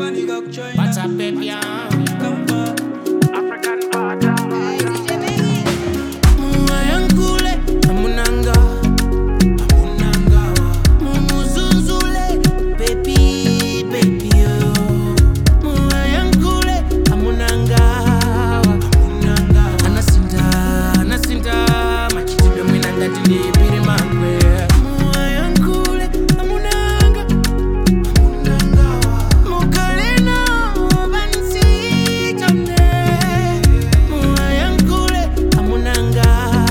What's up, baby? African butter. Mwayankule, amunanga Mumuzunzule, baby yo. Mwayankule, amunanga Anasinda, machitube mwinanga tilipiri mangwe. Mwayankule, amunanga Mukalena, bansi jamne. Mwayankule, amunanga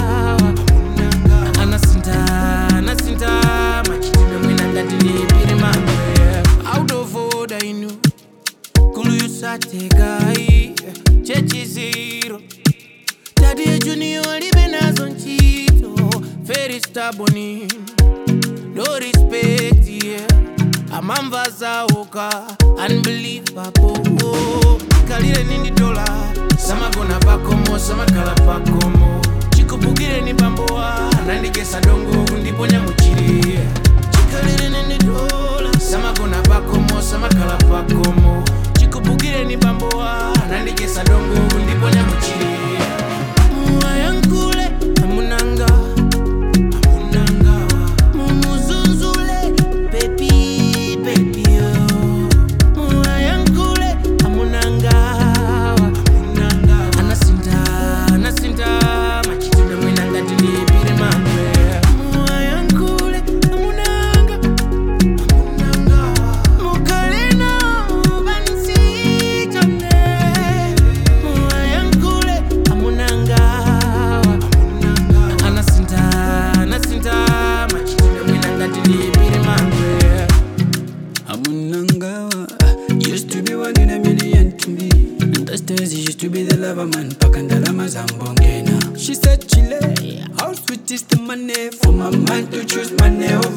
Anasinda, machitube mwinanga tilipiri mangwe. Out of order inu Kulu yusategai Chechi zero Daddy Junior libe nazo nchito Very stubborn No respect yeah Amamba zaoka Unbelievable Kalire nindi dola Sama gona pakomo Sama kala pakomo Chikubugire ni bamboa Nandikesa dongo Ndiponya muchiri Chikalire nindi dola Sama gona pakomo Sama kala pakomo Chikubugire ni bamboa Nandikesa dongo Ndiponya muchiri Mwayankule amunanga Mumuzunzule baby yo. Mwayankule amunanga Anasinda machitube mwinanga tilipiri mangwe. Mwayankule amunanga Mukalena bansi jamne. Mwayankule amunanga Anasinda machitube mwinanga tilipiri mangwe. Amunanga used to be 1 in a million to me. And those days he used to be the lover man. Pakandalama Zambongena. She said, Chile, how sweet is the money for my man to choose money over